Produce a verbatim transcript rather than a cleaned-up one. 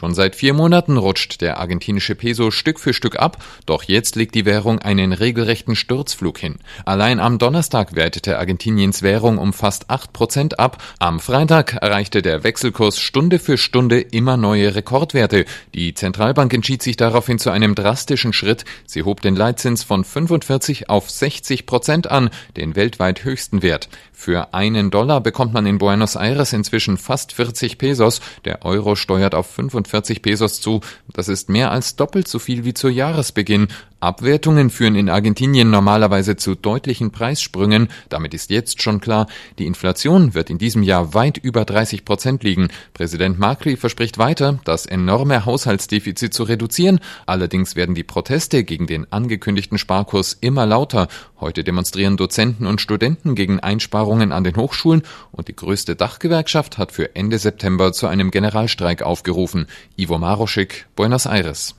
Schon seit vier Monaten rutscht der argentinische Peso Stück für Stück ab, doch jetzt legt die Währung einen regelrechten Sturzflug hin. Allein am Donnerstag wertete Argentiniens Währung um fast acht Prozent ab. Am Freitag erreichte der Wechselkurs Stunde für Stunde immer neue Rekordwerte. Die Zentralbank entschied sich daraufhin zu einem drastischen Schritt. Sie hob den Leitzins von fünfundvierzig auf sechzig Prozent an, den weltweit höchsten Wert. Für einen Dollar bekommt man in Buenos Aires inzwischen fast vierzig Pesos. Der Euro steuert auf fünfundvierzig Pesos zu. Das ist mehr als doppelt so viel wie zu Jahresbeginn. Abwertungen führen in Argentinien normalerweise zu deutlichen Preissprüngen. Damit ist jetzt schon klar, die Inflation wird in diesem Jahr weit über dreißig Prozent liegen. Präsident Macri verspricht weiter, das enorme Haushaltsdefizit zu reduzieren. Allerdings werden die Proteste gegen den angekündigten Sparkurs immer lauter. Heute demonstrieren Dozenten und Studenten gegen Einsparungen an den Hochschulen und die größte Dachgewerkschaft hat für Ende September zu einem Generalstreik aufgerufen. Ivo Maroschik, Buenos Aires.